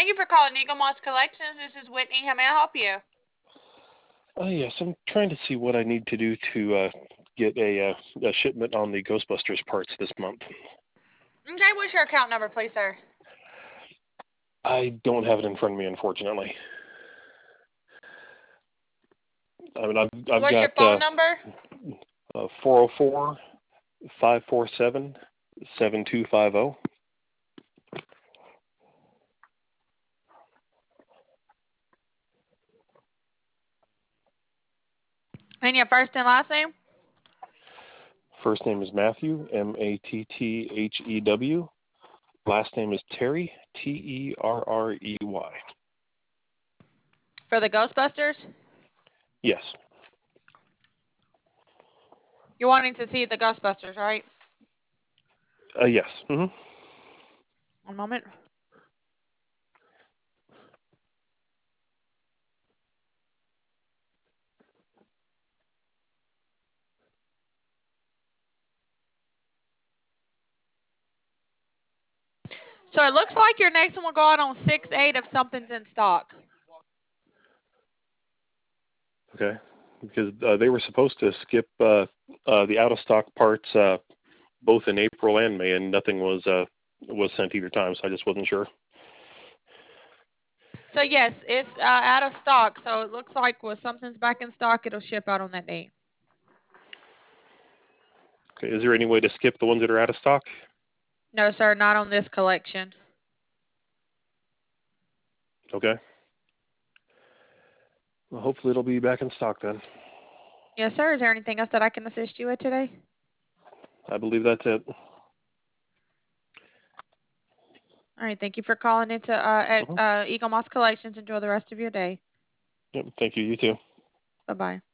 Thank you for calling Eagle Moss Collections. This is Whitney. How may I help you? Yes, I'm trying to see what I need to do to get a shipment on the Ghostbusters parts this month. Okay, what's your account number, please, sir? I don't have it in front of me, unfortunately. I mean, I've What's got your phone number? 404-547-7250. And your first and last name? First name is Matthew, Matthew. Last name is Terry, Terrey. For the Ghostbusters? Yes. You're wanting to see the Ghostbusters, right? Yes. Mm-hmm. One moment. So it looks like your next one will go out on 6/8 if something's in stock. Okay. Because they were supposed to skip the out-of-stock parts both in April and May, and nothing was sent either time, so I just wasn't sure. So yes, it's out of stock. So it looks like when something's back in stock, it'll ship out on that date. Okay. Is there any way to skip the ones that are out of stock? No, sir, not on this collection. Okay. Well, hopefully it'll be back in stock then. Yes, sir. Is there anything else that I can assist you with today? I believe that's it. All right. Thank you for calling into Eagle Moss Collections. Enjoy the rest of your day. Yep. Thank you. You too. Bye-bye.